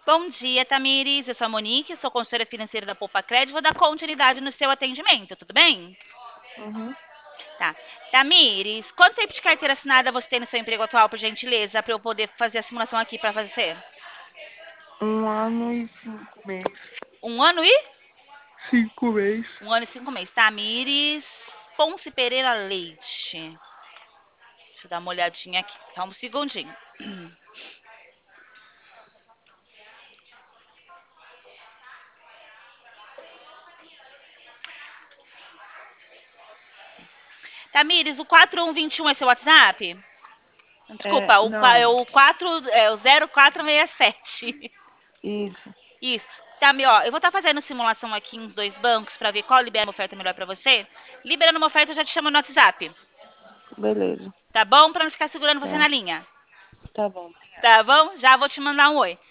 Bom dia, Tamires. Eu sou a Monique, sou consultora financeira da Poupa Crédito. Vou dar continuidade no seu atendimento, tudo bem? Uhum. Tá. Tamires, quanto tempo de carteira assinada você tem no seu emprego atual, por gentileza, para eu poder fazer a simulação aqui para você? 1 ano e 5 meses. 1 ano e? 5 meses. 1 ano e 5 meses. Tamires Ponce Pereira Leite. Deixa eu dar uma olhadinha aqui. Só um segundinho. Tamires, o 4121 é seu WhatsApp? Desculpa, é Não, o 4, é o 0467. isso. Isso. Tá, ó, eu vou estar fazendo simulação aqui nos dois bancos para ver qual libera uma oferta melhor para você. Liberando uma oferta, eu já te chamo no WhatsApp. Beleza. Tá bom? Para não ficar segurando você Tá. na linha. Tá bom. Tá bom? Já vou te mandar um oi.